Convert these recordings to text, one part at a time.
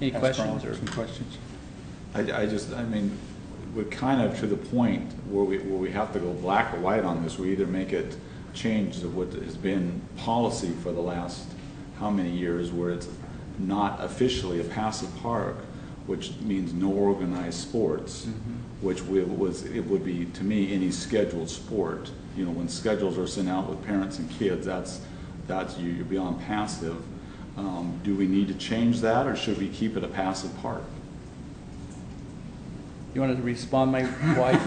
Any ask questions? Carl some questions? I mean, we're kind of to the point where we have to go black or white on this. We either make it change to what has been policy for the last how many years, where it's not officially a passive park, which means no organized sports, which it would be to me any scheduled sport. You know, when schedules are sent out with parents and kids, that's you're beyond passive. Do we need to change that, or should we keep it a passive park? You wanted to respond, my wife?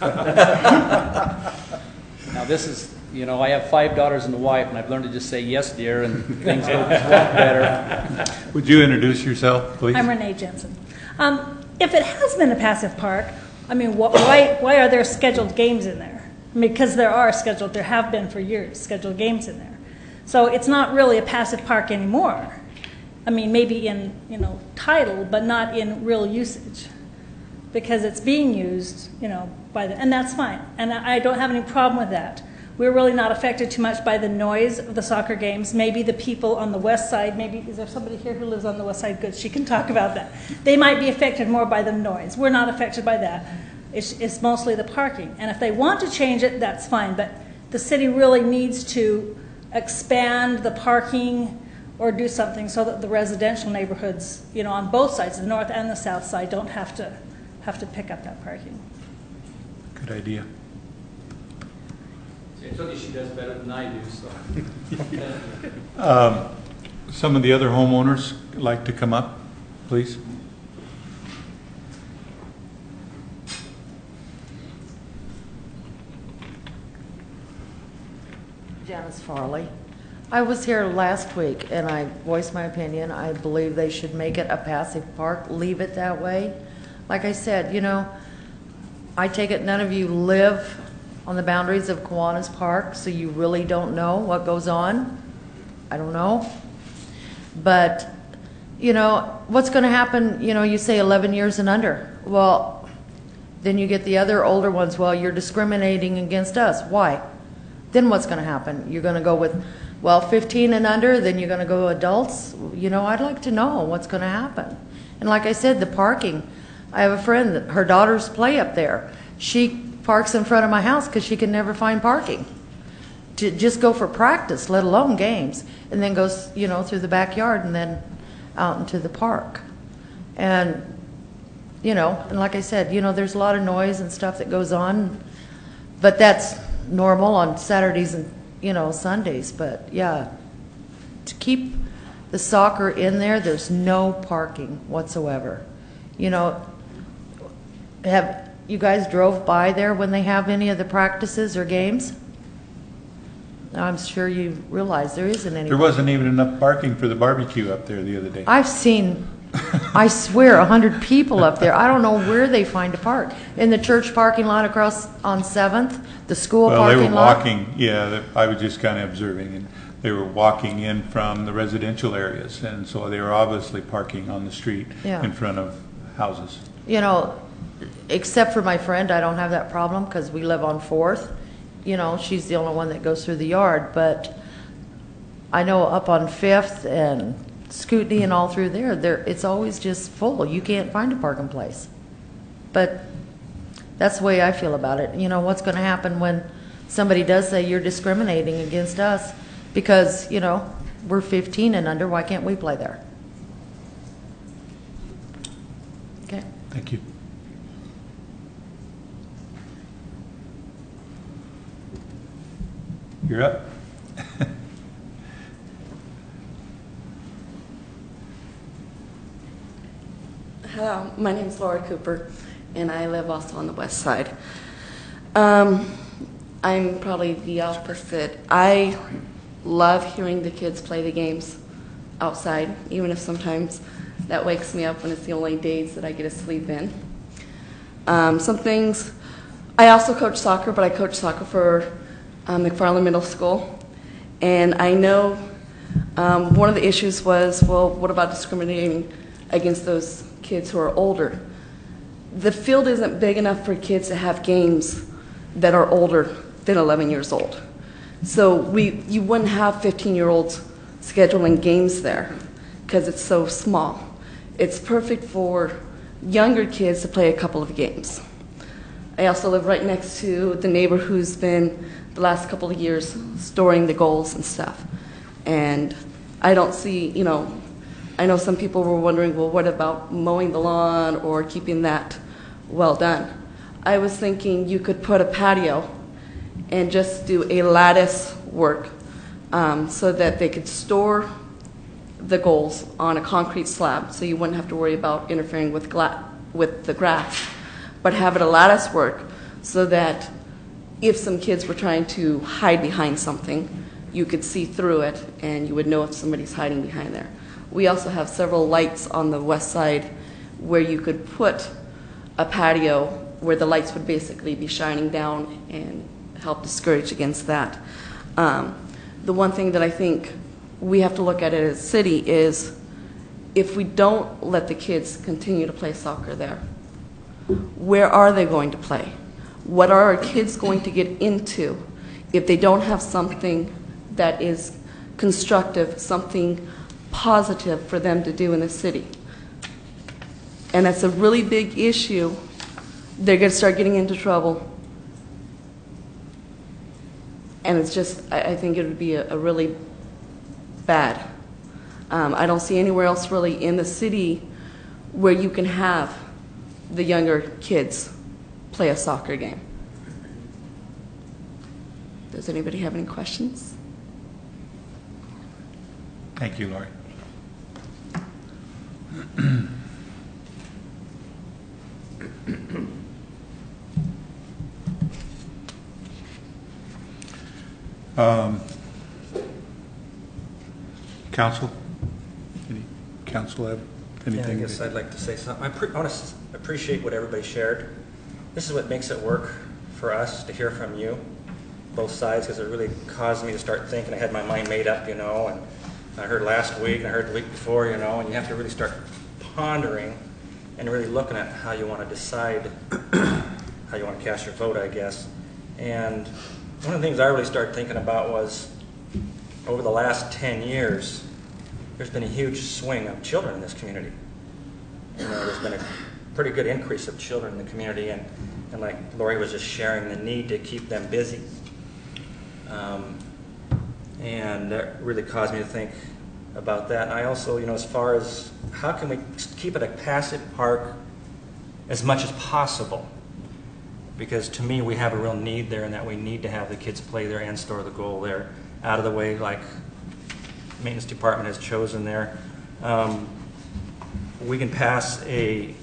Now this is, you know, I have 5 daughters and a wife, and I've learned to just say yes, dear, and things go a lot better. Would you introduce yourself, please? I'm Renee Jensen. If it has been a passive park, I mean, why are there scheduled games in there? I mean, because there have been for years, scheduled games in there. So it's not really a passive park anymore. I mean, maybe in, you know, title, but not in real usage. Because it's being used, you know, and that's fine. And I don't have any problem with that. We're really not affected too much by the noise of the soccer games. Maybe the people on the west side, is there somebody here who lives on the west side? Good, she can talk about that. They might be affected more by the noise. We're not affected by that. It's mostly the parking. And if they want to change it, that's fine. But the city really needs to expand the parking or do something so that the residential neighborhoods, you know, on both sides, the north and the south side, don't have to pick up that parking. Good idea. I told you she does better than I do, so. Some of the other homeowners like to come up, please. Janice Farley. I was here last week and I voiced my opinion. I believe they should make it a passive park, leave it that way. Like I said, you know, I take it none of you live on the boundaries of Kiwanis Park, so you really don't know what goes on. I don't know. But, you know, what's going to happen, you know, you say 11 years and under. Well, then you get the other older ones, well, you're discriminating against us. Why? Then what's going to happen? You're going to go with, well, 15 and under, then you're going to go adults? You know, I'd like to know what's going to happen. And like I said, the parking. I have a friend that her daughters play up there. She parks in front of my house because she can never find parking to just go for practice, let alone games, and then goes, you know, through the backyard and then out into the park. And, you know, and like I said, you know, there's a lot of noise and stuff that goes on, but that's normal on Saturdays and, you know, Sundays. But yeah, to keep the soccer in there, there's no parking whatsoever. You know, have you guys drove by there when they have any of the practices or games? I'm sure you realize there isn't any. There wasn't even enough parking for the barbecue up there the other day. I've seen, I swear, 100 people up there. I don't know where they find a park. In the church parking lot across on 7th, the school parking lot. Well, they were walking, yeah, I was just kind of observing, and they were walking in from the residential areas, and so they were obviously parking on the street in front of houses. You know, except for my friend, I don't have that problem because we live on 4th. You know, she's the only one that goes through the yard. But I know up on 5th and Scootney and all through there, it's always just full. You can't find a parking place. But that's the way I feel about it. You know, what's going to happen when somebody does say you're discriminating against us because, you know, we're 15 and under, why can't we play there? Okay. Thank you. You're up. Hello, my name is Laura Cooper, and I live also on the west side. I'm probably the opposite. I love hearing the kids play the games outside, even if sometimes that wakes me up when it's the only days that I get to sleep in. Some things, I also coach soccer, but I coach soccer for McFarland Middle School. And I know one of the issues was, well, what about discriminating against those kids who are older? The field isn't big enough for kids to have games that are older than 11 years old. So you wouldn't have 15-year-olds scheduling games there because it's so small. it's perfect for younger kids to play a couple of games. I also live right next to the neighbor who's been, the last couple of years, storing the goals and stuff. And I don't see, you know, I know some people were wondering, well, what about mowing the lawn or keeping that well done? I was thinking you could put a patio and just do a lattice work so that they could store the goals on a concrete slab, so you wouldn't have to worry about interfering with the grass, but have it a lattice work so that if some kids were trying to hide behind something, you could see through it and you would know if somebody's hiding behind there. We also have several lights on the west side where you could put a patio where the lights would basically be shining down and help discourage against that. The one thing that I think we have to look at it as a city is if we don't let the kids continue to play soccer there, where are they going to play? What are our kids going to get into if they don't have something that is constructive, something positive for them to do in the city? And that's a really big issue. They're going to start getting into trouble. And it's just, I think it would be a really bad. I don't see anywhere else really in the city where you can have the younger kids play a soccer game. Does anybody have any questions? Thank you, Lori. Council? Any council have anything? Yeah, I guess I'd like to say something. I want to appreciate what everybody shared. This is what makes it work for us, to hear from you, both sides, because it really caused me to start thinking. I had my mind made up, you know, and I heard last week and I heard the week before, you know, and you have to really start pondering and really looking at how you want to decide how you want to cast your vote, I guess. And one of the things I really started thinking about was over the last 10 years, there's been a huge swing of children in this community. You know, there's been a pretty good increase of children in the community, and like Lori was just sharing, the need to keep them busy. And that really caused me to think about that. And I also, you know, as far as how can we keep it a passive park as much as possible? Because to me, we have a real need there, in that we need to have the kids play there and store the goal there, out of the way, like maintenance department has chosen there. We can pass an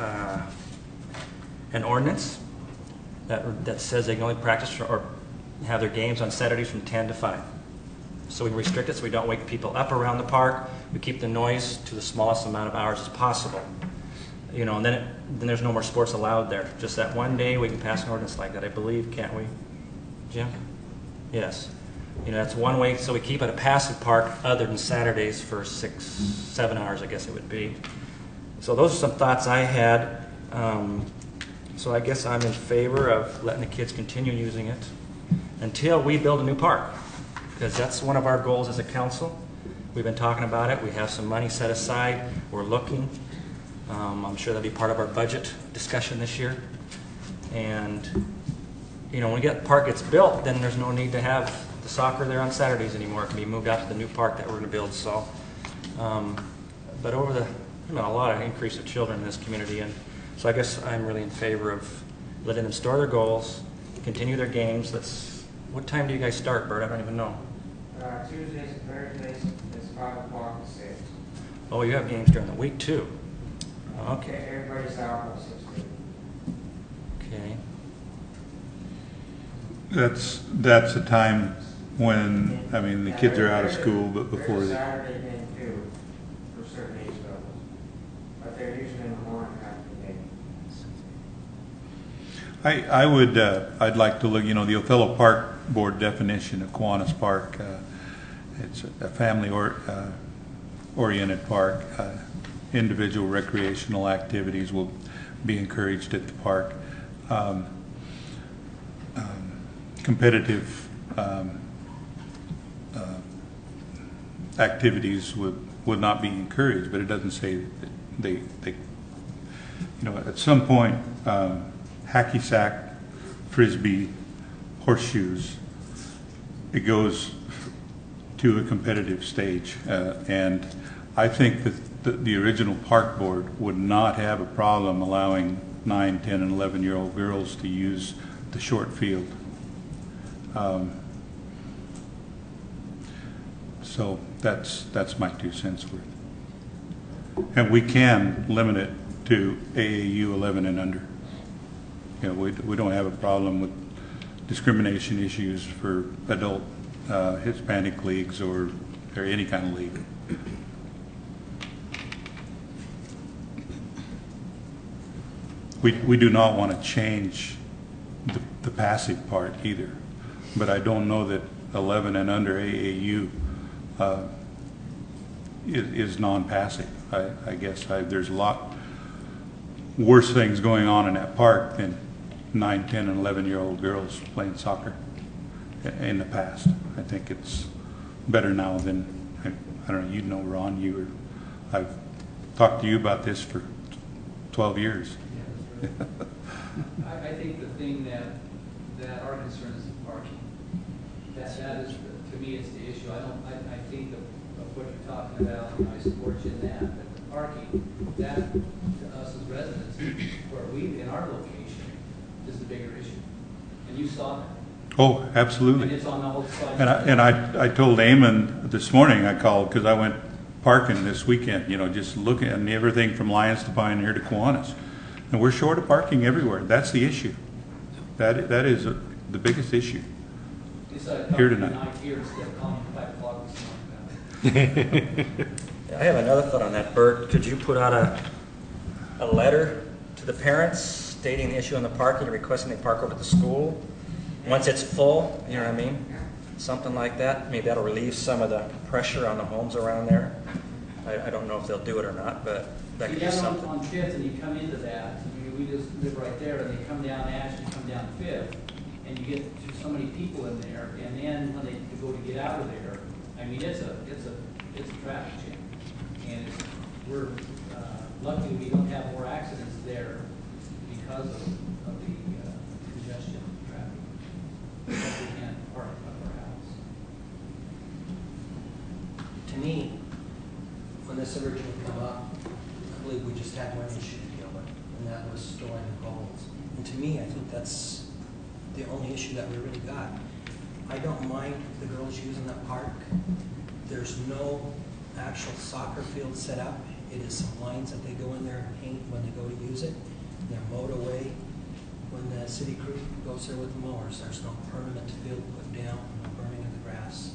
ordinance that says they can only practice or have their games on Saturdays from 10 to 5. So we restrict it so we don't wake people up around the park. We keep the noise to the smallest amount of hours as possible. You know, and then there's no more sports allowed there. Just that one day we can pass an ordinance like that, I believe, can't we, Jim? Yes. You know, that's one way, so we keep it a passive park other than Saturdays for 6-7 hours, I guess it would be. So those are some thoughts I had. So I guess I'm in favor of letting the kids continue using it until we build a new park, because that's one of our goals as a council. We've been talking about it. We have some money set aside. We're looking. I'm sure that'll be part of our budget discussion this year. And, you know, when the park gets built, then there's no need to have the soccer there on Saturdays anymore. It can be moved out to the new park that we're going to build. So, but over there's been a lot of increase of children in this community, and so I guess I'm really in favor of letting them store their goals, continue their games. What time do you guys start, Bert? I don't even know. Tuesdays and Thursdays is 5 o'clock to 6. Oh, you have games during the week too. Okay. Everybody's out at 6:30. Okay. That's a time when, I mean, the kids are out of school, but before There's a they... Saturday then too, for certain age levels. But they're usually in the morning half the day. I'd like to look, you know, the Othello Park Board definition of Kiwanis Park. It's a family-oriented park. Individual recreational activities will be encouraged at the park. Competitive activities would not be encouraged, but it doesn't say that at some point, hacky sack, frisbee, horseshoes, it goes to a competitive stage. And I think that the original park board would not have a problem allowing 9, 10, and 11-year-old girls to use the short field. So that's my 2 cents worth. And we can limit it to AAU 11 and under. We don't have a problem with discrimination issues for adult Hispanic leagues or any kind of league. We do not want to change the passive part either, but I don't know that 11 and under AAU is non-passive. I guess there's a lot worse things going on in that park than 9, 10, and 11-year-old girls playing soccer in the past. I think it's better now than, I don't know, you know, Ron, I've talked to you about this for 12 years. I think the thing that our concern is the parking. That is, to me, it's the issue. I think of what you're talking about, I support you in that, but the parking, that to us as residents, where we, in our location, is the bigger issue. And you saw that. Oh, absolutely. And it's on the whole side. And I told Eamon this morning, I called because I went parking this weekend, just looking at everything from Lyons to Pioneer to Kiwanis. And we're short of parking everywhere. That's the issue. That is the biggest issue here tonight. I have another thought on that, Bert. Could you put out a letter to the parents stating the issue on the parking and requesting they park over at the school? Once it's full, you know what I mean? Something like that. Maybe that'll relieve some of the pressure on the homes around there. I don't know if they'll do it or not, but that could be something. On Fifth, and you come into that, we just live right there, and they come down Ash and come down Fifth, and you get so many people in there, and then when they go to get out of there, I mean, it's a traffic jam, and we're lucky we don't have more accidents there because of the congestion of traffic. Because we can't park up our house. To me, when this originally came up, I believe we just had one issue to deal with, and that was storing the goals. And to me, I think that's the only issue that we really got. I don't mind the girls using that park. There's no actual soccer field set up. It is some lines that they go in there and paint when they go to use it. They're mowed away when the city crew goes there with the mowers. There's no permanent field put down, no burning of the grass.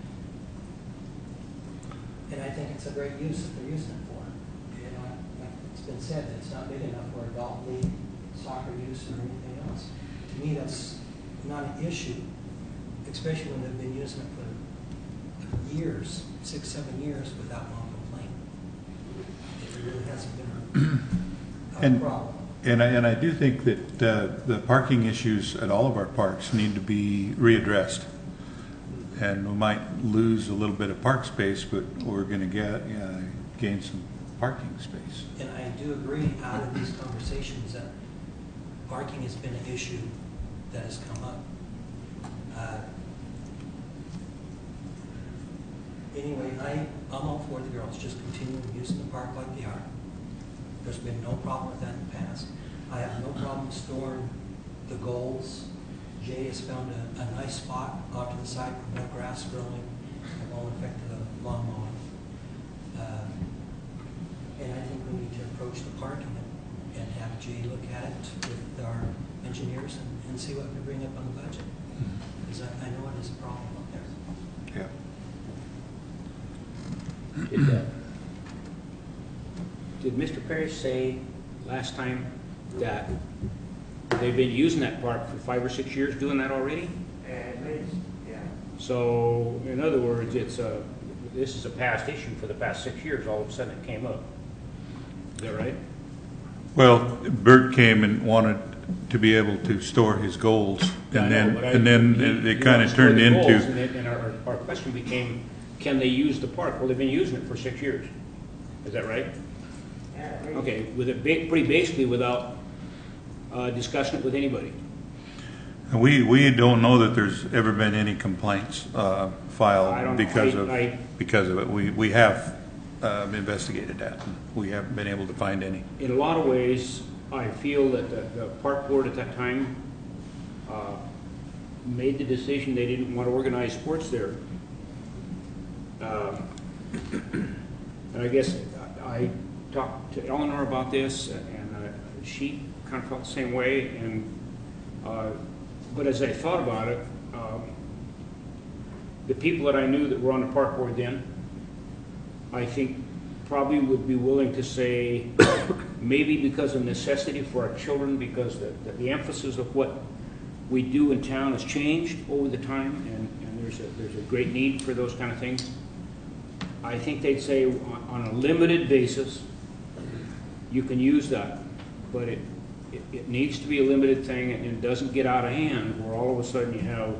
And I think it's a great use that they're using it for. Like it's been said, it's not big enough for adult league, soccer use, or anything else. To me, that's not an issue, especially when they've been using it for years, 6, 7 years, without one complaint. It really hasn't been a problem. And I do think that the parking issues at all of our parks need to be readdressed. And we might lose a little bit of park space, but we're going to gain some parking space. And I do agree out of these conversations that parking has been an issue that has come up. Anyway, I'm all for the girls just continuing using the park like they are. There's been no problem with that in the past. I have no problem storing the goals. Jay has found a nice spot off to the side with no grass growing. It won't affect the lawn mowing. And I think we need to approach the parking and have Jay look at it with our engineers and see what we bring up on the budget. Because I know it is a problem up there. Yeah. Did Mr. Parrish say last time that they've been using that park for 5 or 6 years doing that already? At least, yeah. So, in other words, this is a past issue for the past 6 years. All of a sudden it came up. Is that right? Well, Bert came and wanted to be able to store his goals, and then it kind of turned into. And our question became, can they use the park? Well, they've been using it for 6 years. Is that right? Yeah, at least. Okay, with it pretty basically without discussing it with anybody. And we don't know that there's ever been any complaints I filed don't- because I- of it. We have investigated that. We haven't been able to find any. In a lot of ways, I feel that the park board at that time made the decision they didn't want to organize sports there. And I guess I talked to Eleanor about this, and she kind of felt the same way. And but as I thought about it, the people that I knew that were on the park board then, I think probably would be willing to say, maybe because of necessity for our children, because the emphasis of what we do in town has changed over the time, and there's a great need for those kind of things. I think they'd say on a limited basis, you can use that, but it needs to be a limited thing, and it doesn't get out of hand where all of a sudden you have,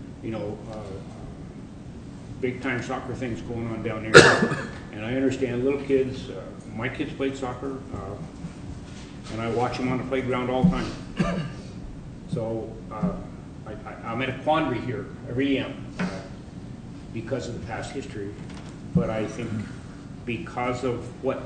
big time soccer things going on down there. And I understand little kids, my kids played soccer, and I watch them on the playground all the time. So I'm at a quandary here, I really am, because of the past history. But I think because of what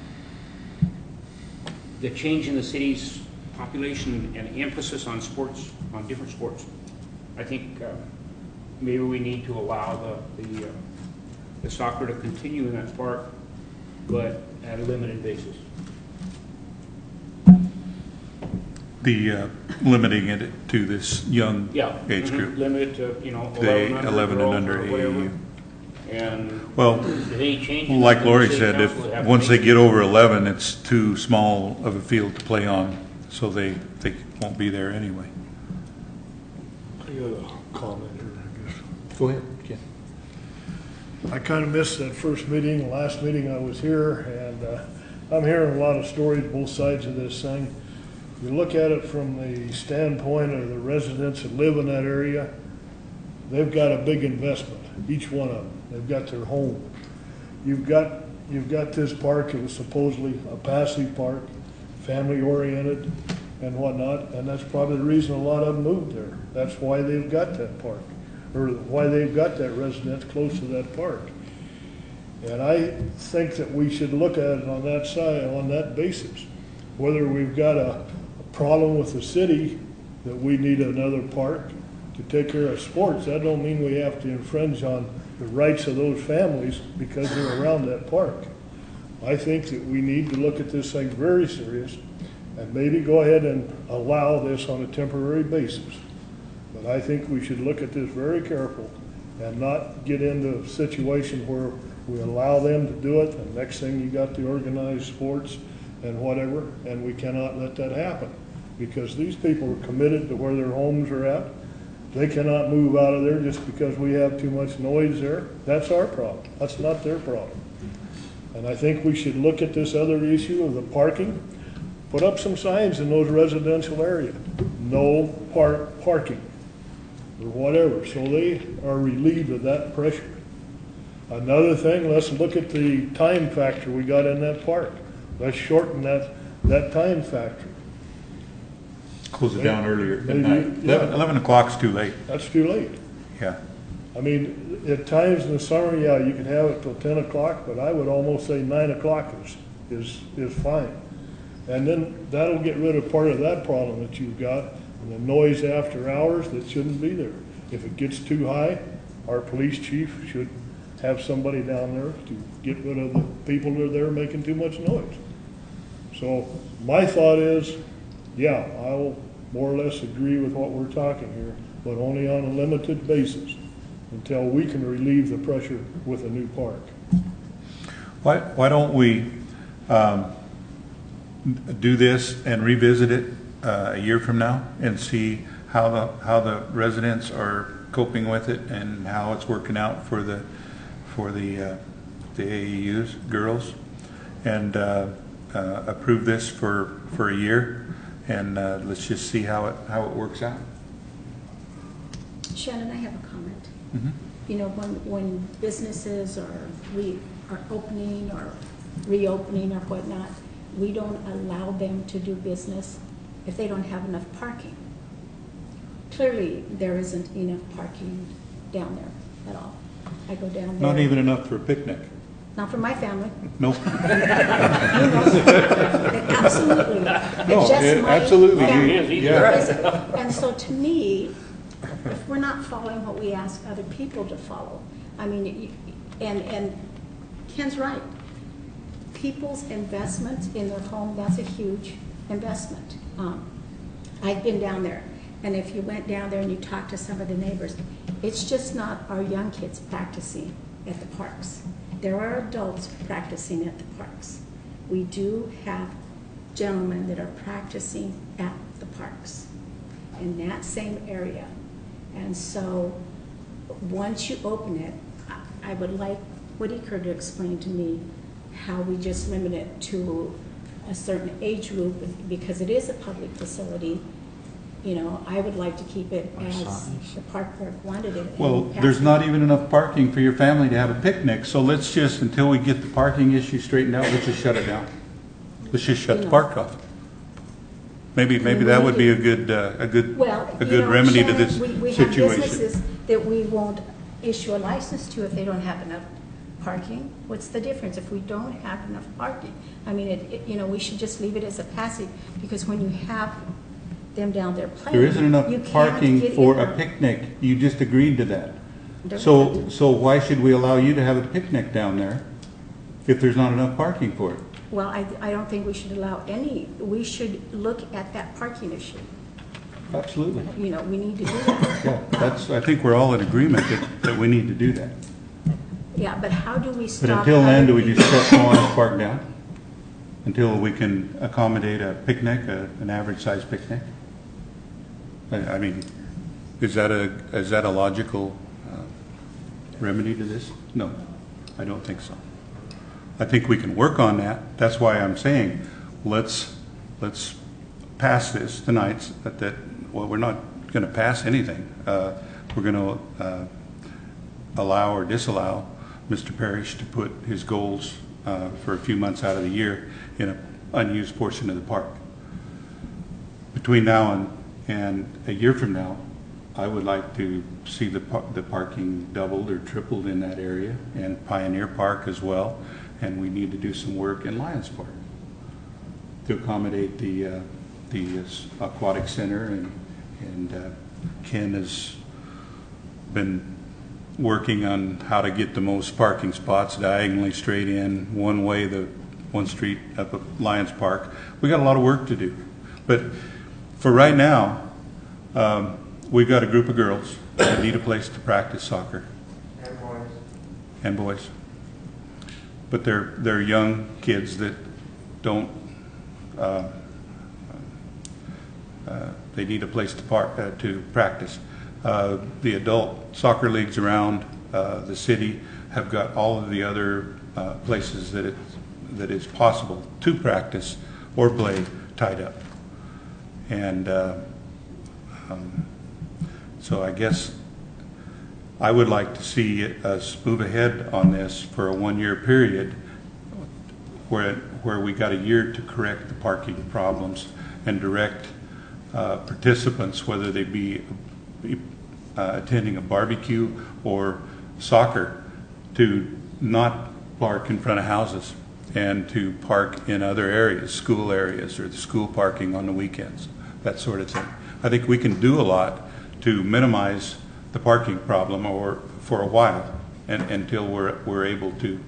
the change in the city's population and emphasis on sports, on different sports, I think maybe we need to allow the soccer to continue in that park, but at a limited basis. The limiting it to this young Yeah. age group. Limit it to, 11 and under or whatever. AAU. And Well, if any changes, like then Lori the city said, council would have if, to once they make get over 11, it's too small of a field to play on, so they won't be there anyway. I got a comment here, I guess. Go ahead, Ken. I kind of missed that first meeting, the last meeting I was here, and I'm hearing a lot of stories, both sides of this thing. You look at it from the standpoint of the residents that live in that area, they've got a big investment, each one of them. They've got their home. You've got this park, it was supposedly a passive park, family-oriented and whatnot, and that's probably the reason a lot of them moved there. That's why they've got that park, or why they've got that residence close to that park. And I think that we should look at it on that side, on that basis. Whether we've got a problem with the city that we need another park to take care of sports, that don't mean we have to infringe on the rights of those families because they're around that park. I think that we need to look at this thing very serious and maybe go ahead and allow this on a temporary basis. But I think we should look at this very careful and not get into a situation where we allow them to do it, and next thing you got the organized sports and whatever, and we cannot let that happen. Because these people are committed to where their homes are at. They cannot move out of there just because we have too much noise there. That's our problem. That's not their problem. And I think we should look at this other issue of the parking. Put up some signs in those residential areas. No parking or whatever. So they are relieved of that pressure. Another thing, let's look at the time factor we got in that park. Let's shorten that time factor. Close it down earlier at Maybe, night. yeah. 11 o'clock's too late. That's too late. Yeah. I mean, at times in the summer, yeah, you can have it till 10 o'clock, but I would almost say 9 o'clock is fine. And then that'll get rid of part of that problem that you've got, and the noise after hours that shouldn't be there. If it gets too high, our police chief should have somebody down there to get rid of the people that are there making too much noise. So my thought is, yeah, I will more or less agree with what we're talking here, but only on a limited basis until we can relieve the pressure with a new park. Why don't we do this and revisit it a year from now and see how the residents are coping with it and how it's working out for the AAUs, girls, and approve this for a year, and let's just see how it works out. Shannon, I have a comment. Mm-hmm. You know, when businesses are opening or reopening or whatnot, we don't allow them to do business if they don't have enough parking. Clearly, there isn't enough parking down there at all. I go down there. Not even enough for a picnic. Not for my family. Nope. Absolutely. No, Just my absolutely. family. Yeah. And so to me, if we're not following what we ask other people to follow, I mean, and Ken's right. People's investment in their home, that's a huge investment. I've been down there, and if you went down there and you talked to some of the neighbors, it's just not our young kids practicing at the parks. There are adults practicing at the parks. We do have gentlemen that are practicing at the parks in that same area. And so once you open it, I would like Whitaker to explain to me how we just limit it to a certain age group, because it is a public facility. You know, I would like to keep it as the park board wanted it. Well, there's not even enough parking for your family to have a picnic, so let's just, until we get the parking issue straightened out, let's just shut it down. Let's just shut the park off. Maybe that would be a good remedy to this we have situation. businesses that we won't issue a license to if they don't have enough parking. What's the difference if we don't have enough parking? I mean, you know, we should just leave it as a passive, because when you have them down there playing, There isn't you enough can't parking get for in a picnic. You just agreed to that. there. So why should we allow you to have a picnic down there if there's not enough parking for it? Well, I don't think we should allow any. We should look at that parking issue. Absolutely. You know, we need to do that. Yeah, I think we're all in agreement that we need to do that. Yeah, but how do we stop? But until then, do we other just shut Kiwanis Park down? Until we can accommodate a picnic, an average size picnic? I mean, is that a logical remedy to this? No, I don't think so. I think we can work on that. That's why I'm saying, let's pass this tonight. Well, we're not going to pass anything. We're going to allow or disallow Mr. Parrish to put his goals for a few months out of the year in an unused portion of the park. Between now and a year from now, I would like to see the parking doubled or tripled in that area, and Pioneer Park as well. And we need to do some work in Lions Park to accommodate the aquatic center, and Ken has been working on how to get the most parking spots diagonally straight in one way, the one street up at Lions Park. We got a lot of work to do, but for right now, we've got a group of girls that need a place to practice soccer. And boys. But they're young kids that don't. They need a place to practice. The adult soccer leagues around the city have got all of the other places that it's possible to practice or play tied up, and so I guess I would like to see us move ahead on this for a 1-year period where we got a year to correct the parking problems and direct participants, whether they be attending a barbecue or soccer, to not park in front of houses and to park in other areas, school areas, or the school parking on the weekends, that sort of thing. I think we can do a lot to minimize the parking problem, or for a while, until we're able to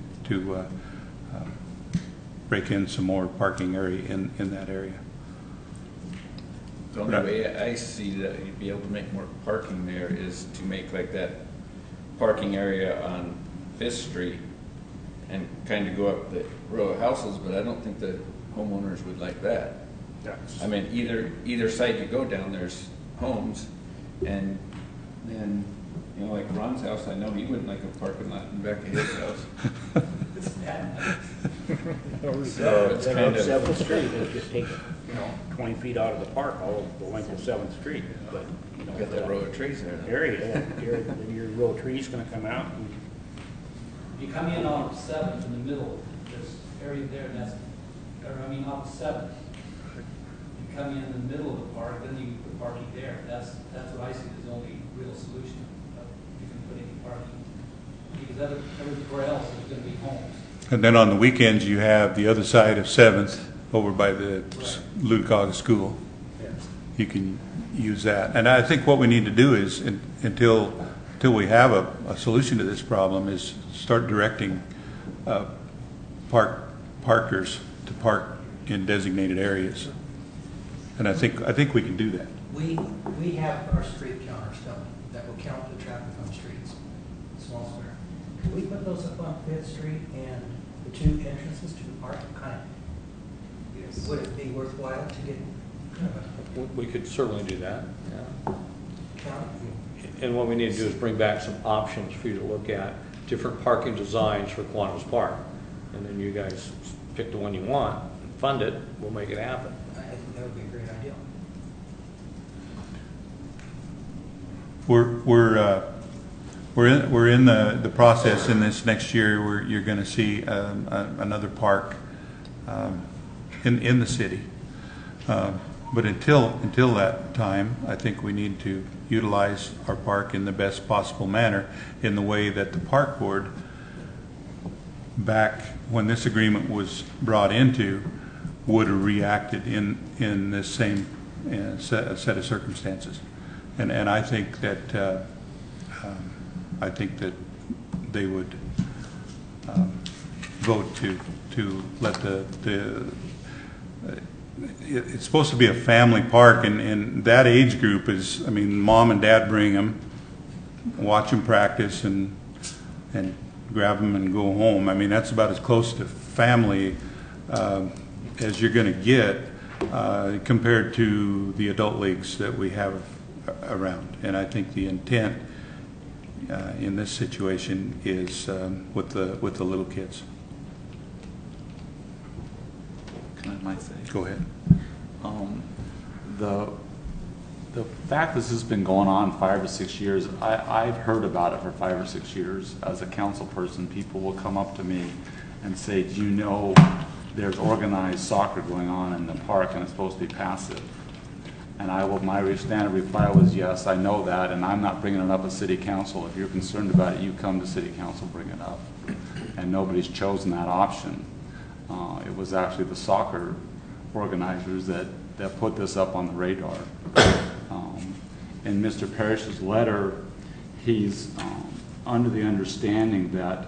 break in some more parking area in that area. The only way I see that you'd be able to make more parking there is to make like that parking area on 5th Street and kind of go up the row of houses, but I don't think the homeowners would like that. I mean, either side you go down, there's homes, and then, you know, like Ron's house, I know he wouldn't like a parking lot in the back of his house. So it's kind of 7th Street, it's just take 20 feet out of the park, all the length of 7th Street. But you know, got that row of trees there. Area, your row of trees going to come out. You come in on 7th in the middle, this area there, and that's or I mean off of Seventh. You come in the middle of the park, then you put parking there. That's what I see as the only real solution. You can put any parking. Because everywhere else is going to be homes. And then on the weekends, you have the other side of 7th over by the Ludicog School. You can use that. And I think what we need to do is, until we have a solution to this problem, is start directing parkers to park in designated areas. And I think we can do that. We have our street counters, don't we, that will count the traffic on the streets, small square. Can we put those up on Fifth Street and the two entrances to the park, kind of, yes. Would it be worthwhile to get kind of a We could certainly do that, yeah. count? And what we need to do is bring back some options for you to look at, different parking designs for Kiwanis Park. And then you guys pick the one you want, and fund it, we'll make it happen. I think that would be a great idea. We're in the process in this next year where you're going to see another park in the city. But until that time, I think we need to utilize our park in the best possible manner, in the way that the park board, back when this agreement was brought into, would have reacted in this same set of circumstances. And I think that they would vote to let it's supposed to be a family park, and that age group is, I mean, mom and dad bring them, watch them practice, and grab them and go home. I mean, that's about as close to family as you're going to get compared to the adult leagues that we have around. And I think the intent in this situation is with the little kids. Can I say? Go ahead. The fact this has been going on 5 or 6 years, I've heard about it for 5 or 6 years. As a council person, people will come up to me and say, do you know there's organized soccer going on in the park and it's supposed to be passive? And my standard reply was, yes, I know that, and I'm not bringing it up at city council. If you're concerned about it, you come to city council, bring it up. And nobody's chosen that option. It was actually the soccer organizers that put this up on the radar. In Mr. Parrish's letter, he's under the understanding that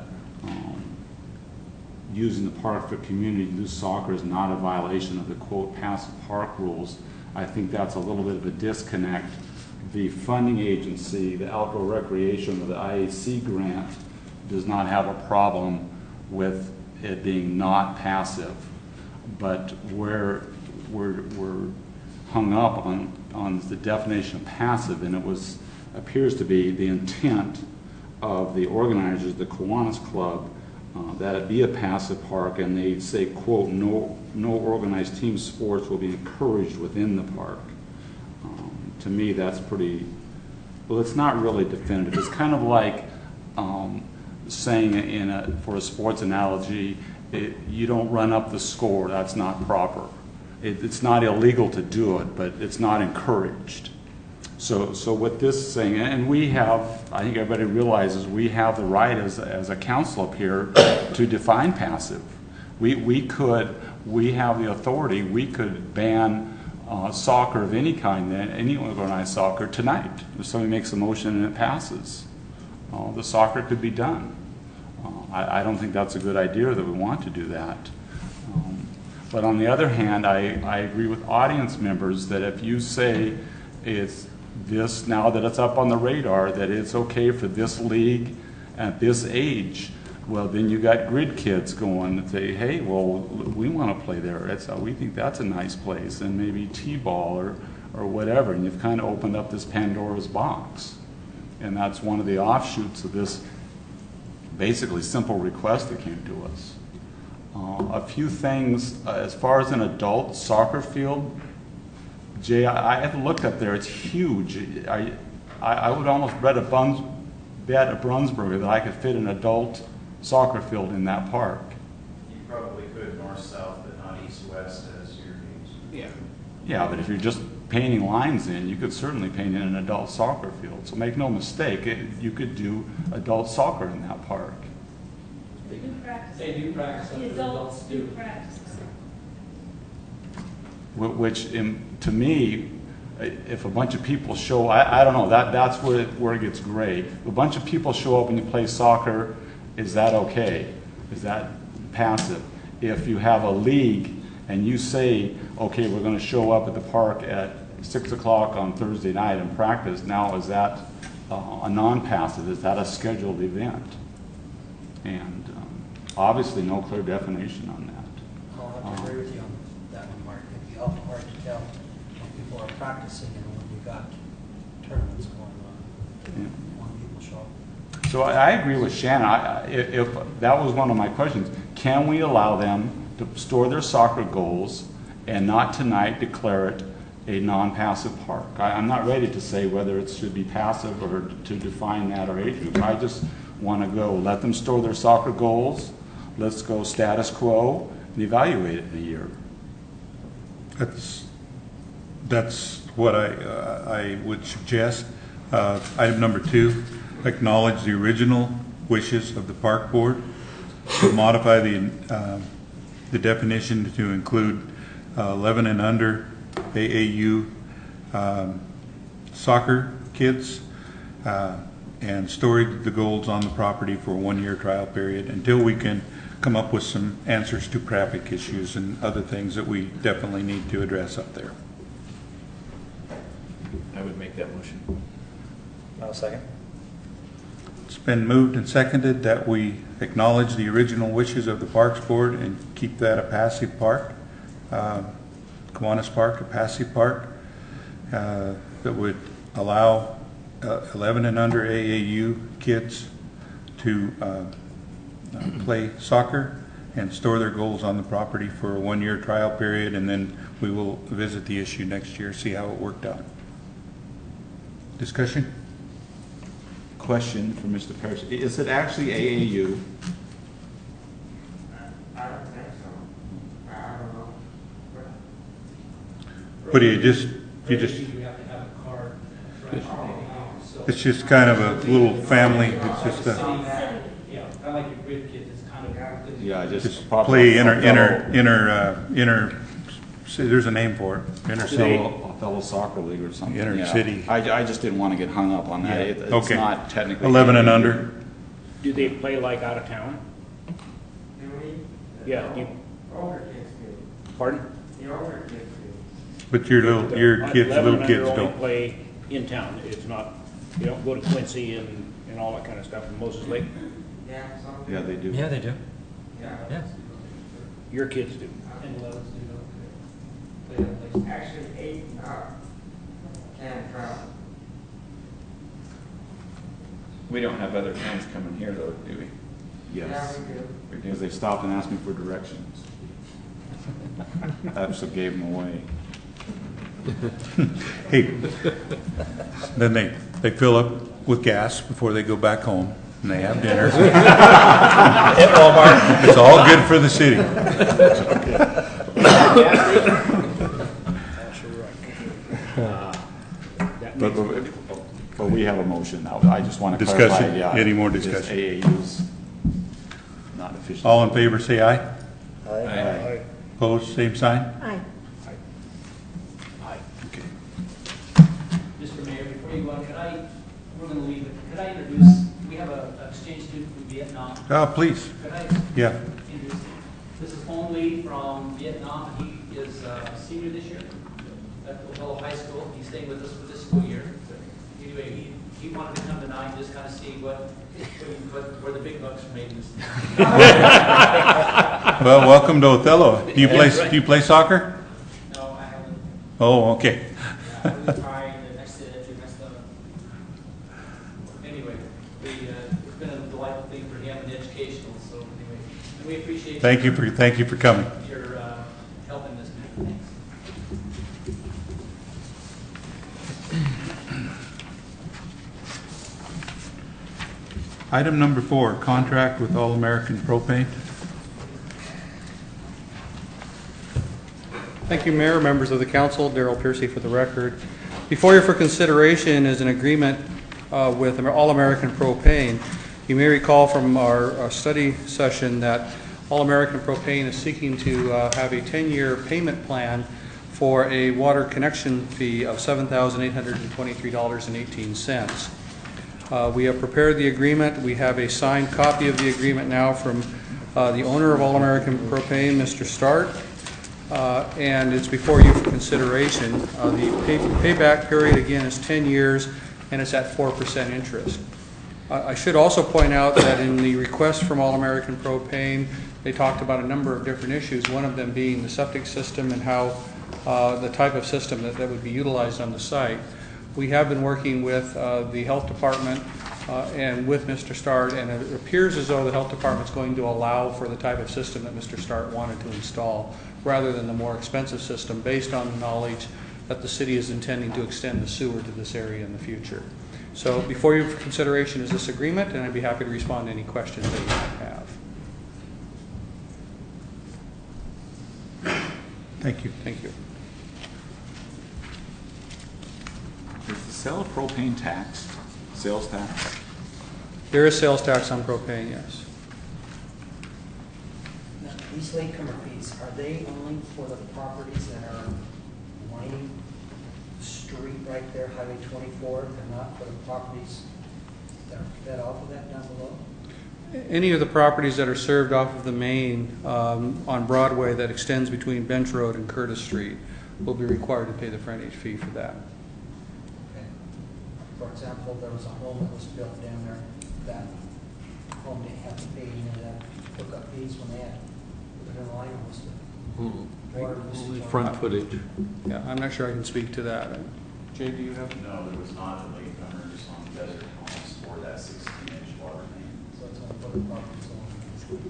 using the park for community use soccer is not a violation of the quote passive park rules. I think that's a little bit of a disconnect. The funding agency, the outdoor recreation or the IAC grant, does not have a problem with it being not passive, but where we're hung up on the definition of passive, and it appears to be the intent of the organizers, the Kiwanis Club, that it be a passive park, and they say, quote, no organized team sports will be encouraged within the park. To me, that's pretty, well, it's not really definitive. It's kind of like saying for a sports analogy, you don't run up the score, that's not proper. It's not illegal to do it, but it's not encouraged. So with this saying, and we have, I think everybody realizes we have the right as a council up here to define passive. We have the authority, we could ban soccer of any kind, any organized soccer tonight. If somebody makes a motion and it passes, the soccer could be done. I don't think that's a good idea that we want to do that. But on the other hand, I agree with audience members that if you say it's this, now that it's up on the radar, that it's okay for this league at this age, well, then you got grid kids going and say, hey, well, we want to play there. We think that's a nice place, and maybe t-ball or whatever, and you've kind of opened up this Pandora's box. And that's one of the offshoots of this basically simple request that came to us. A few things, as far as an adult soccer field, Jay, I have looked up there, it's huge. I would almost bet at Brunsburger that I could fit an adult soccer field in that park. You probably could north-south, but not east-west. west as your games. Yeah. Yeah, but if you're just painting lines in, you could certainly paint in an adult soccer field. So make no mistake, you could do adult soccer in that park. They do practice, that's what adults do. Which, to me, if a bunch of people show, I don't know, that's where it gets gray. If a bunch of people show up and you play soccer, is that okay? Is that passive? If you have a league and you say, okay, we're going to show up at the park at 6 o'clock on Thursday night and practice, now is that a non-passive? Is that a scheduled event? And obviously no clear definition on that. I'll have to agree with you on that one, Mark. It'd be awful hard to tell when people are practicing and when you've got tournaments going on, when people show up. So I agree with Shannon. If that was one of my questions, can we allow them to store their soccer goals and not tonight declare it a non-passive park? I'm not ready to say whether it should be passive or to define that or age group. I just want to go, let them store their soccer goals, let's go status quo and evaluate it in a year. That's what I would suggest. Item number 2, acknowledge the original wishes of the park board to modify the definition to include 11 and under AAU soccer kids and storing the goals on the property for a 1-year trial period until we can come up with some answers to traffic issues and other things that we definitely need to address up there. I would make that motion. I'll second. It's been moved and seconded that we acknowledge the original wishes of the Parks Board and keep that a passive park, Kiwanis Park, a passive park that would allow 11 and under AAU kids to play soccer and store their goals on the property for a 1-year trial period, and then we will visit the issue next year, see how it worked out. Discussion? Question for Mr. Parrish. Is it actually AAU? I don't think so. I don't know. But you just You have to have a card. So it's just kind of a little family. It's just a yeah, kind of like your grid kids. It's kind of Yeah, just play inner. There's a name for it. Inner city. Othello Soccer League or something. Inner Yeah. city. I just didn't want to get hung up on that. Yeah. It's Okay. not technically 11 and AAU. under. Do they play like out of town? Do we? Yeah, The you- older kids do. Pardon? The older kids do. But your little kids 11 little and kids under only don't. play in town. It's not, you don't go to Quincy and all that kind of stuff in Moses Lake. Yeah, some. Yeah, they do. Yeah, they do. Yeah. Yeah. Your kids do. and loads, you know. Actually, 8 and up can travel. We don't have other fans coming here though, do we? Yeah, Yes. we do. Because they stopped and asked me for directions. Absolutely gave them away. Hey, then they fill up with gas before they go back home and they have dinner. At Walmart. It's all good for the city. That makes- But we have a motion now. I just want to Discussion. clarify. Yeah, Any more this discussion? AAU's not official. All in favor, say aye. Aye. Opposed, same sign. Aye. Okay. Mr. Mayor, before you go on, we're going to leave it, could I introduce, we have an exchange student from Vietnam. Please. Could I Yeah. introduce, this is Hong Lee from Vietnam. He is a senior this year at Othello High School. He's staying with us for this school year. Anyway, he wanted to come tonight and just kind of see where the big bucks are made in this town. Well, welcome to Othello. Do you play soccer? No, I haven't. Oh, okay. Yeah, I was trying the next to anyway, it's been a delightful thing for him and educational, so anyway, and we appreciate Thank you for coming. your help in this matter. Thanks. Item number 4, contract with All American Propane. Thank you, Mayor, members of the council. Darrell Piercy for the record. Before you for consideration is an agreement with All-American Propane. You may recall from our study session that All-American Propane is seeking to have a 10-year payment plan for a water connection fee of $7,823.18. We have prepared the agreement. We have a signed copy of the agreement now from the owner of All-American Propane, Mr. Start, and it's before you for consideration. The payback period, again, is 10 years, and it's at 4% interest. I should also point out that in the request from All-American Propane, they talked about a number of different issues, one of them being the septic system and how the type of system that would be utilized on the site. We have been working with the health department and with Mr. Start, and it appears as though the health department is going to allow for the type of system that Mr. Start wanted to install, rather than the more expensive system, based on the knowledge that the city is intending to extend the sewer to this area in the future. So before you for consideration is this agreement, and I'd be happy to respond to any questions that you might have. Thank you. Thank you. Is the sale of propane taxed? Sales tax? There is sales tax on propane, yes. Now, these latecomer fees, are they only for the properties that are lining the street right there, Highway 24, and not for the properties that are fed off of that down below? Any of the properties that are served off of the main on Broadway that extends between Bench Road and Curtis Street will be required to pay the frontage fee for that. Okay. For example, there was a home that was built down there, that home didn't have to pay any of that hookup fees when they had put it in line, was the water usage on Front footage. Yeah, I'm not sure I can speak to that. Jay, do you have? No, there was not a latecomer just on Desert Homes for that 16-inch water main. So it's only for the properties along the street.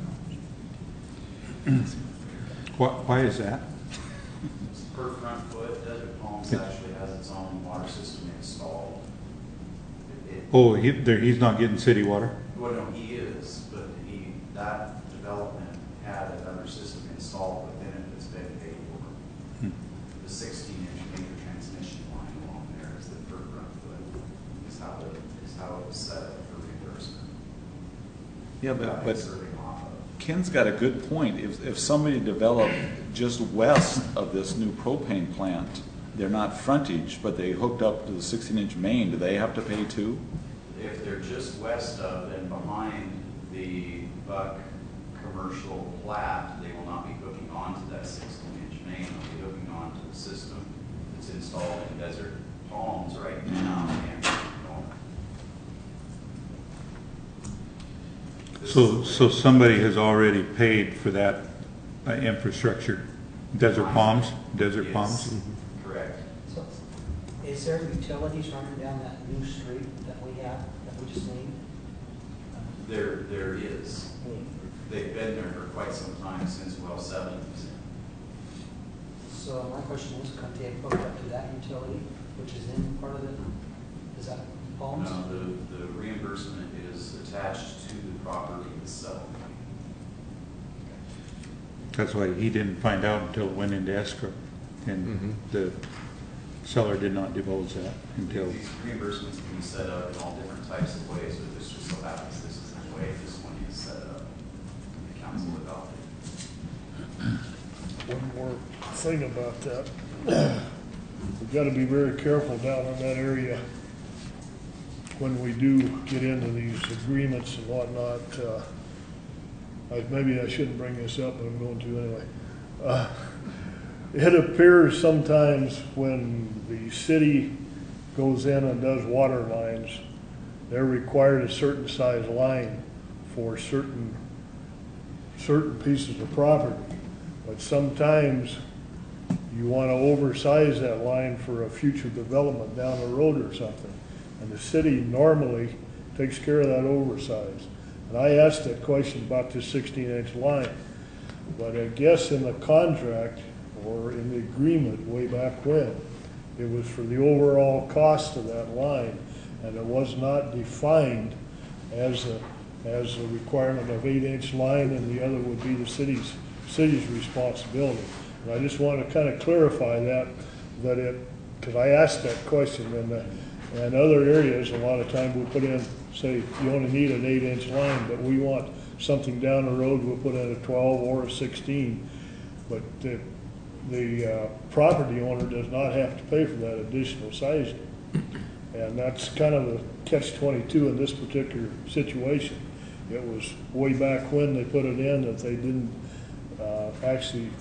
Correct. Why is that? Per front foot, Desert Homes actually has its own water system installed. Oh, he's not getting city water? Well, no, he is, but that development had another system installed within it that's been paid for. The 16-inch major transmission line along there is the per front foot, is how it was set up for reimbursement. Yeah, but Ken's got a good point. If somebody developed just west of this new propane plant, they're not frontage, but they hooked up to the 16-inch main, do they have to pay too? If they're just west of and behind the Buck commercial plat, they will not be hooking onto that 16-inch main. They'll be hooking onto the system that's installed in Desert Palms right now. So somebody has already paid for that infrastructure? Desert Palms? Desert Yes. Palms? Correct. So, is there utilities running down that new street that we have, that we just named? There is. They've been there for quite some time, since well 7. So my question was, could they have hooked up to that utility, which is in part of it? Is that Palms? No, the reimbursement is attached to the property itself. That's why he didn't find out until it went into escrow. And the seller did not divulge that until. These reimbursements can be set up in all different types of ways, but this just so happens this is the way this one is set up. The council adopted. One more thing about that. We've got to be very careful down in that area when we do get into these agreements and whatnot. Maybe I shouldn't bring this up, but I'm going to anyway. It appears sometimes when the city goes in and does water lines, they're required a certain size line for certain pieces of property. But sometimes you want to oversize that line for a future development down the road or something. And the city normally takes care of that oversize. And I asked that question about this 16-inch line. But I guess in the contract or in the agreement way back when, it was for the overall cost of that line. And it was not defined as a requirement of 8-inch line, and the other would be the city's responsibility. And I just want to kind of clarify that because I asked that question, and other areas, a lot of time we put in, say, you only need an 8-inch line, but we want something down the road, we'll put in a 12 or a 16. But the property owner does not have to pay for that additional sizing. And that's kind of the catch-22 in this particular situation. It was way back when they put it in that they didn't actually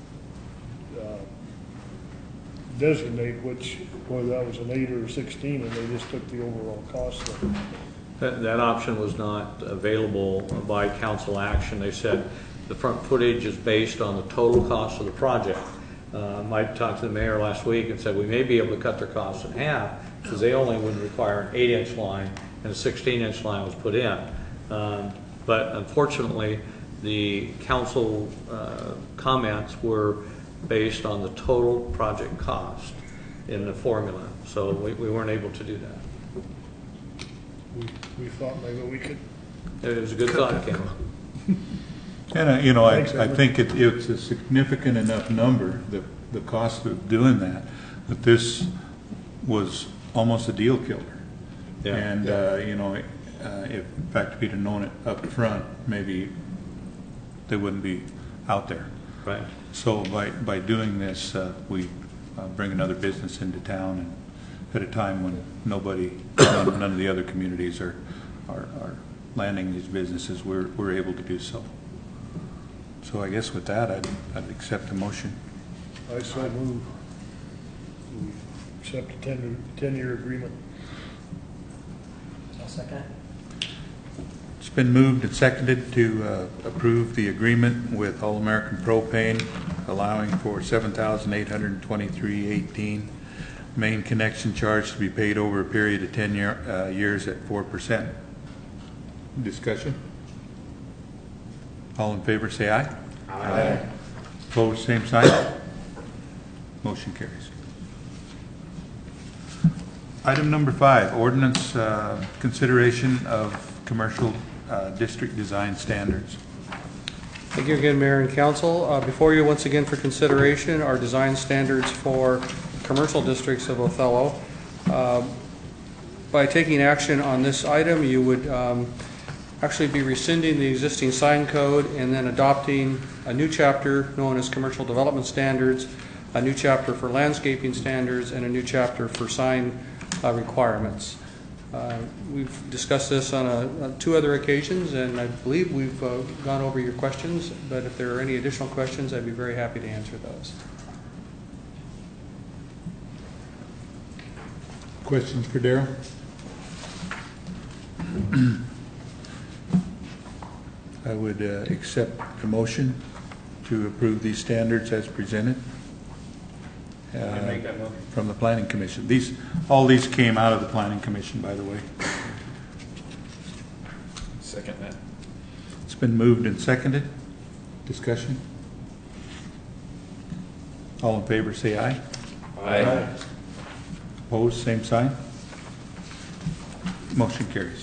designate whether that was an 8 or a 16, and they just took the overall cost of it. That option was not available by council action. They said the front footage is based on the total cost of the project. Mike talked to the mayor last week and said we may be able to cut their costs in half because they only would require an 8-inch line and a 16-inch line was put in. But unfortunately, the council comments were based on the total project cost in the formula. So we weren't able to do that. We thought maybe we could. It was a good thought, Ken. And, I think it's a significant enough number, the cost of doing that this was almost a deal killer. Yeah. And, if in fact we'd have known it up front, maybe they wouldn't be out there. Right. So by doing this, we bring another business into town, and at a time when none of the other communities are landing these businesses, we're able to do so. So I guess with that, I'd accept the motion. I so move. We accept a 10-year agreement. I'll second. It's been moved and seconded to approve the agreement with All American Propane, allowing for $7,823.18 main connection charge to be paid over a period of 10 years at 4%. Discussion? All in favor say aye. Aye. Opposed, same sign. Motion carries. Item number 5, ordinance consideration of commercial district design standards. Thank you again, Mayor and Council. Before you once again for consideration are design standards for commercial districts of Othello. By taking action on this item, you would actually be rescinding the existing sign code and then adopting a new chapter known as Commercial Development Standards, a new chapter for landscaping standards, and a new chapter for sign requirements. We've discussed this on 2 other occasions, and I believe we've gone over your questions, but if there are any additional questions, I'd be very happy to answer those. Questions for Darrell? I would accept the motion to approve these standards as presented Make that motion. from the Planning Commission. All these came out of the Planning Commission, by the way. Second that. It's been moved and seconded. Discussion? All in favor say aye. Aye. Opposed, same sign. Motion carries.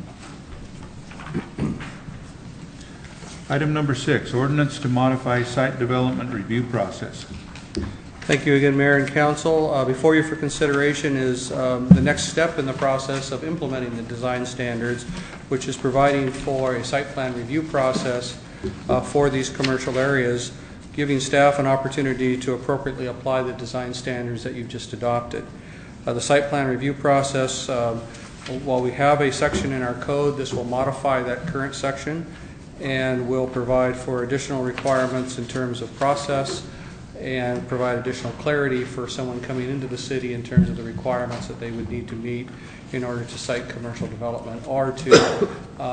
Item number 6, ordinance to modify site development review process. Thank you again, Mayor and Council. Before you for consideration is the next step in the process of implementing the design standards, which is providing for a site plan review process for these commercial areas, giving staff an opportunity to appropriately apply the design standards that you've just adopted. The site plan review process, while we have a section in our code, this will modify that current section and will provide for additional requirements in terms of process and provide additional clarity for someone coming into the city in terms of the requirements that they would need to meet in order to site commercial development or to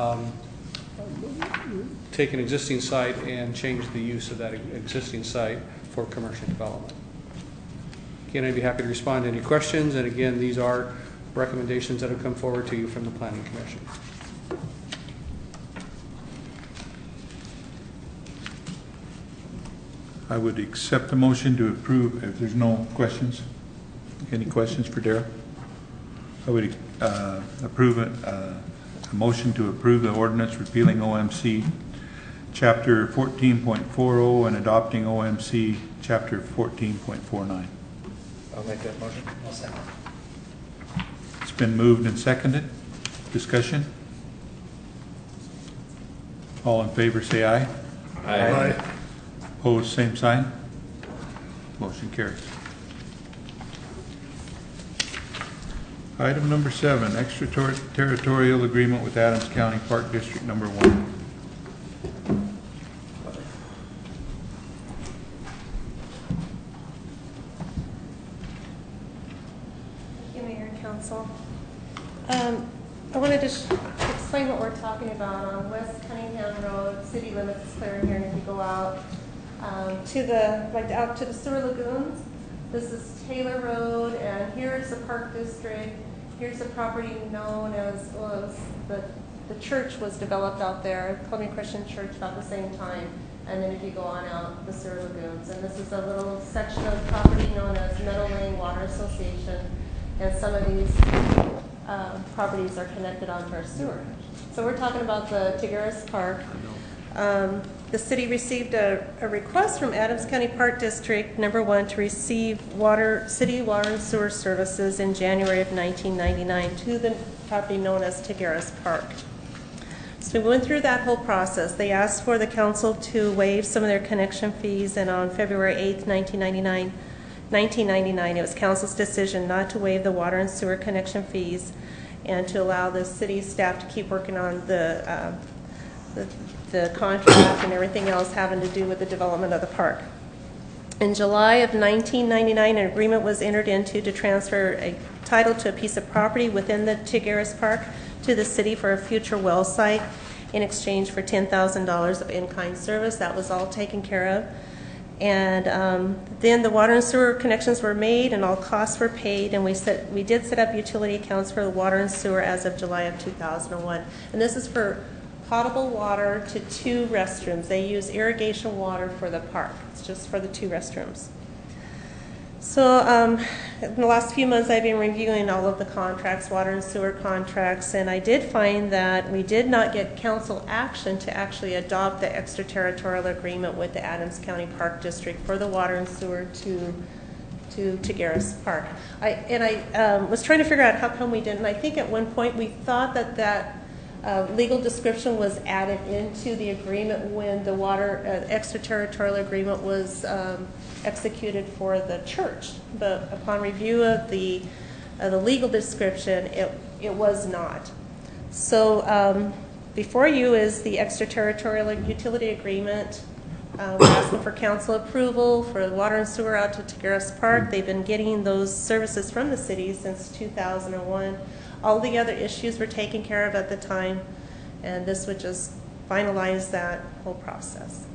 take an existing site and change the use of that existing site for commercial development. Again, I'd be happy to respond to any questions, and again, these are recommendations that have come forward to you from the Planning Commission. I would accept the motion to approve, if there's no questions. Any questions for Darrell? I would approve a motion to approve the ordinance repealing OMC Chapter 14.40 and adopting OMC Chapter 14.49. I'll make that motion. I'll second. It's been moved and seconded. Discussion? All in favor say aye. Aye. Opposed, same sign. Motion carries. Item number 7, extraterritorial agreement with Adams County Park District Number 1. Thank you, Mayor and Council. I wanted to explain what we're talking about on West Cunningham Road. City limits is clear here, and if you go out out to the sewer lagoons, this is Taylor Road, and here's the Park District. Here's the property known as, the church was developed out there, Columbia Christian Church, about the same time. And then if you go on out, the sewer lagoons. And this is a little section of property known as Meadow Lane Water Association. And some of these properties are connected onto our sewer. So we're talking about the Tigueras Park. The city received a request from Adams County Park District Number 1 to receive city water and sewer services in January of 1999 to the property known as Tigueras Park. So we went through that whole process. They asked for the council to waive some of their connection fees, and on February 8th, 1999, it was council's decision not to waive the water and sewer connection fees and to allow the city staff to keep working on the contract and everything else having to do with the development of the park. In July of 1999, an agreement was entered into to transfer a title to a piece of property within the Tigueras Park to the city for a future well site in exchange for $10,000 of in-kind service. That was all taken care of. And then the water and sewer connections were made and all costs were paid, and we did set up utility accounts for the water and sewer as of July of 2001. And this is for potable water to 2 restrooms. They use irrigation water for the park. It's just for the 2 restrooms. So in the last few months I've been reviewing all of the contracts, water and sewer contracts, and I did find that we did not get council action to actually adopt the extraterritorial agreement with the Adams County Park District for the water and sewer to Tigueras Park. I was trying to figure out how come we didn't. I think at one point we thought that legal description was added into the agreement when the water extraterritorial agreement was executed for the church. But upon review of the legal description, it was not. So before you is the extraterritorial utility agreement. We're asking for council approval for the water and sewer out to Tigueras Park. They've been getting those services from the city since 2001. All the other issues were taken care of at the time, and this would just finalize that whole process.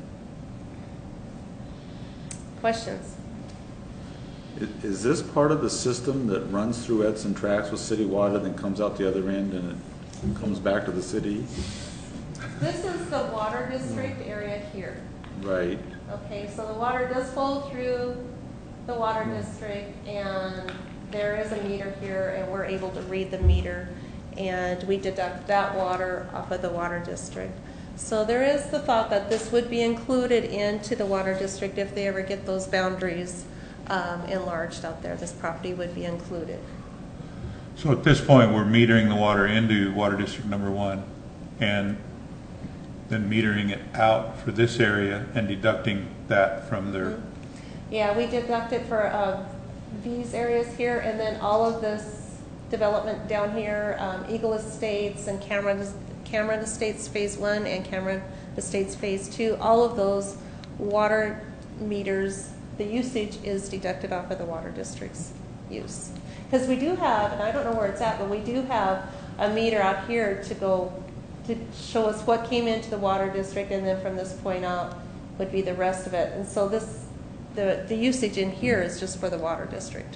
Questions? Is this part of the system that runs through Edson Tracks with city water, then comes out the other end and it comes back to the city? This is the water district area here. Right. Okay, so the water does flow through the water district, and there is a meter here, and we're able to read the meter, and we deduct that water off of the water district. So there is the thought that this would be included into the water district if they ever get those boundaries enlarged out there. This property would be included. So at this point, we're metering the water into Water District Number 1 and then metering it out for this area and deducting that from their... Yeah, we deduct it for these areas here, and then all of this development down here, Eagle Estates and Cameron Estates Phase 1 and Cameron Estates Phase 2, all of those water meters, the usage is deducted off of the water district's use. Because we do have, and I don't know where it's at, but we do have a meter out here to show us what came into the water district, and then from this point out would be the rest of it. And so the usage in here is just for the water district.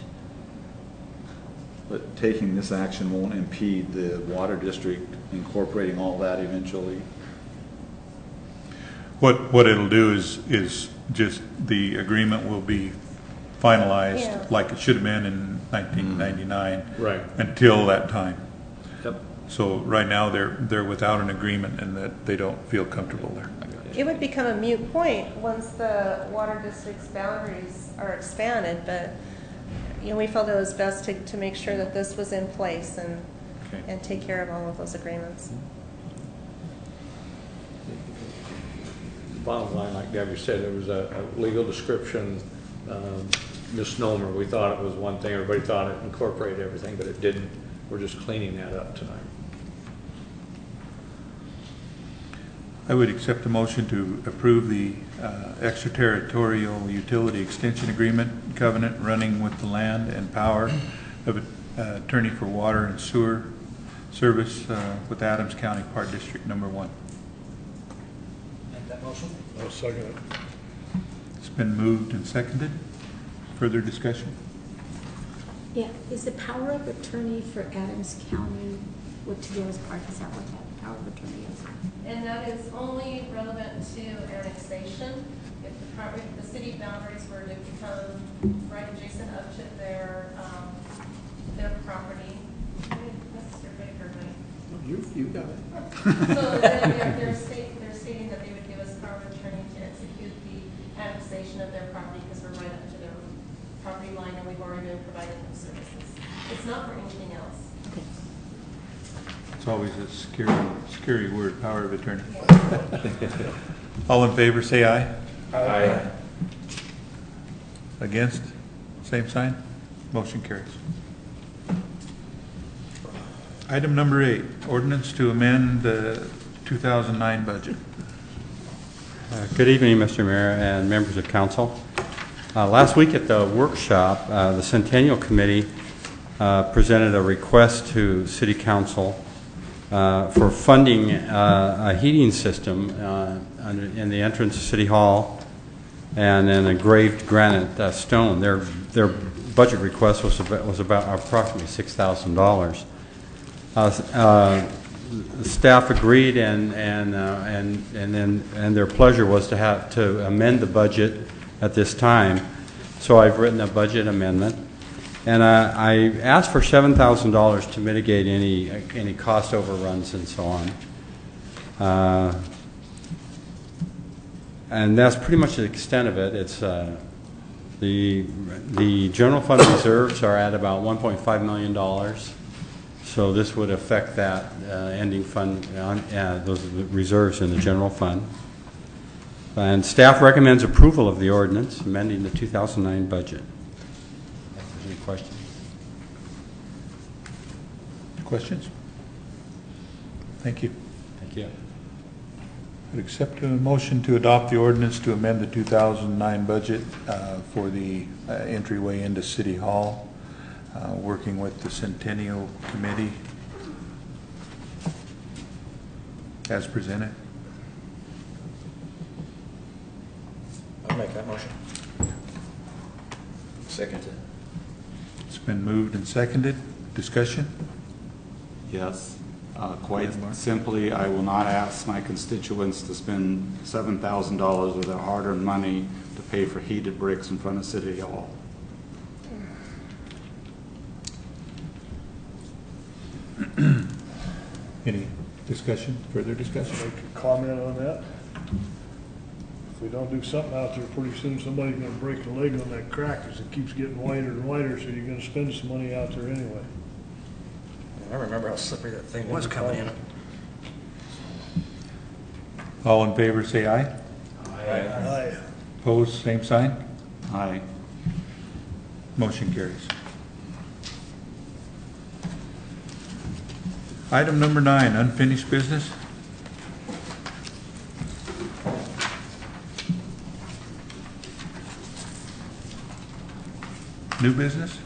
But taking this action won't impede the water district incorporating all that eventually? What it'll do is just the agreement will be finalized like it should have been in 1999 Right. until that time. Yep. So right now they're without an agreement and that they don't feel comfortable there. it would become a moot point once the water district's boundaries are expanded, but, you know, we felt it was best to make sure that this was in place and take care of all of those agreements. Bottom line, like Debbie said, it was a legal description misnomer. We thought it was one thing, everybody thought it incorporated everything, but it didn't. We're just cleaning that up tonight. I would accept a motion to approve the extraterritorial utility extension agreement covenant running with the land and power of attorney for water and sewer service with Adams County Park District Number 1. Make that motion? I'll second it. It's been moved and seconded. Further discussion? Yeah, is the power of attorney for Adams County with Tigueros Park, is that what that power of attorney is? And that is only relevant to annexation. If the city boundaries were to become right adjacent up to their property. Mr. Baker, right? You got it. So they're stating that they would give us power of attorney to execute the annexation of their property because we're right up to their property line and we've already been providing them services. It's not for anything else. Okay. It's always a scary word, power of attorney. All in favor, say aye. Aye. Against? Same sign? Motion carries. Item number 8, ordinance to amend the 2009 budget. Good evening, Mr. Mayor and members of council. Last week at the workshop, the Centennial Committee presented a request to City Council for funding a heating system in the entrance of City Hall and an engraved granite stone. Their budget request was about approximately $6,000. Staff agreed, and their pleasure was to amend the budget at this time. So I've written a budget amendment, and I asked for $7,000 to mitigate any cost overruns and so on. And that's pretty much the extent of it. It's the general fund reserves are at about $1.5 million. So this would affect that ending fund, those reserves in the general fund. And staff recommends approval of the ordinance amending the 2009 budget. Any questions? Questions? Thank you. Thank you. I'd accept a motion to adopt the ordinance to amend the 2009 budget for the entryway into City Hall. Working with the Centennial Committee as presented. I'll make that motion. Second. It's been moved and seconded. Discussion? Yes. Quite simply, I will not ask my constituents to spend $7,000 of their hard-earned money to pay for heated bricks in front of City Hall. Any discussion, further discussion? Make a comment on that. If we don't do something out there, pretty soon somebody's gonna break a leg on that crack as it keeps getting wider and wider, so you're gonna spend some money out there anyway. I remember how slippery that thing was coming in. All in favor, say aye. Aye. Opposed, same sign. Aye. Motion carries. Item number 9, unfinished business. New business?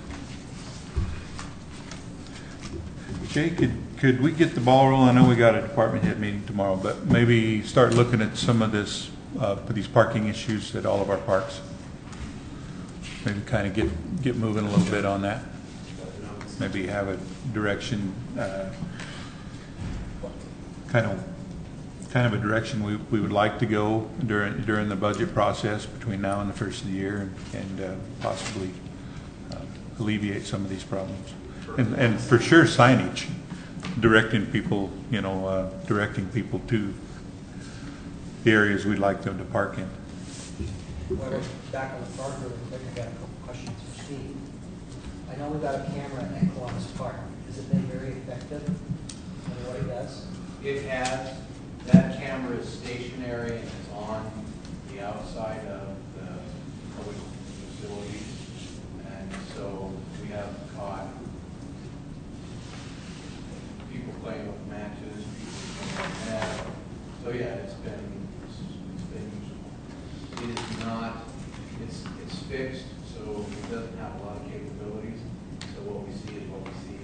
Jay, could we get the ball rolling? I know we got a department head meeting tomorrow, but maybe start looking at some of this, these parking issues at all of our parks. Maybe kind of get moving a little bit on that. Maybe have a direction, kind of a direction we would like to go during the budget process between now and the first of the year, and possibly alleviate some of these problems. And for sure signage, directing people, directing people to the areas we'd like them to park in. Well, back on the park really quick, I got a couple questions for Steve. I know we got a camera at Columbus Park. Has it been very effective in what it does? It has. That camera is stationary and is on the outside of the public facilities. And so we have caught people playing with matches, people playing with that. So yeah, it's been useful. It is not, it's fixed, so it doesn't have a lot of capabilities. So what we see is what we see.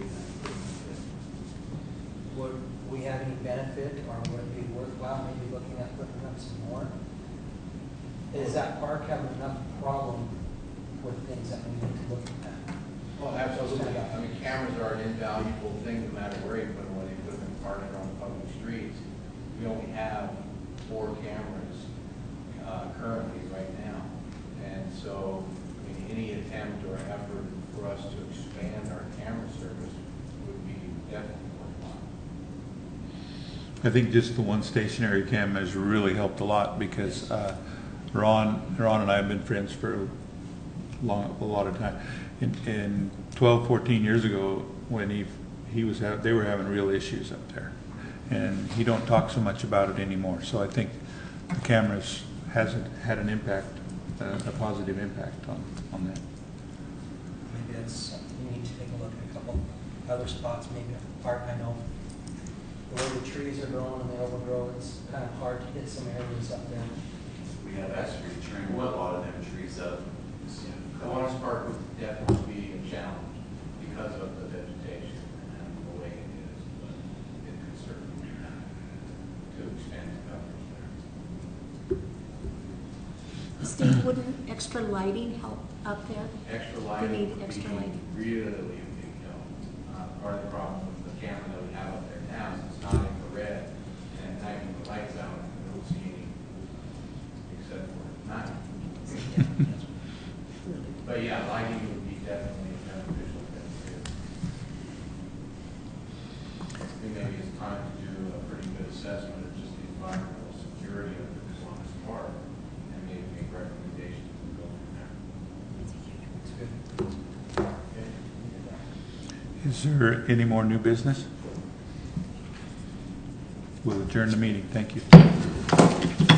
Would we have any benefit, or would it be worthwhile maybe looking at putting up some more? Is that park having enough problem with things that we need to look at? Well, absolutely. I mean, cameras are an invaluable thing no matter where you put them, whether you put them in parks or on public streets. We only have 4 cameras currently right now. And so, I mean, any attempt or effort for us to expand our camera service would be definitely worthwhile. I think just the one stationary cam has really helped a lot because Ron and I have been friends for a lot of time. In 12, 14 years ago, when they were having real issues up there, and he don't talk so much about it anymore. So I think the cameras hasn't had an impact, a positive impact on that. Maybe that's something we need to take a look at a couple other spots, maybe at the park. I know the way the trees are growing and they overgrow, it's kind of hard to hit some areas up there. We have actually trimmed a lot of them trees up. Kiwanis Park would definitely be a challenge because of the vegetation and the way it is, but it could certainly be done to expand the coverage there. Steve, wouldn't extra lighting help up there? Extra We lighting need would extra be lighting. really a big help. Part of the problem with the camera that we have up there now is it's not infrared, and at night when the light's out, you don't see any except for at night. But yeah, lighting would be definitely a beneficial thing too. I think maybe it's time to do a pretty good assessment of just the environmental security of the Kiwanis Park and maybe make recommendations and go from there. Okay. Is there any more new business? We'll adjourn the meeting. Thank you.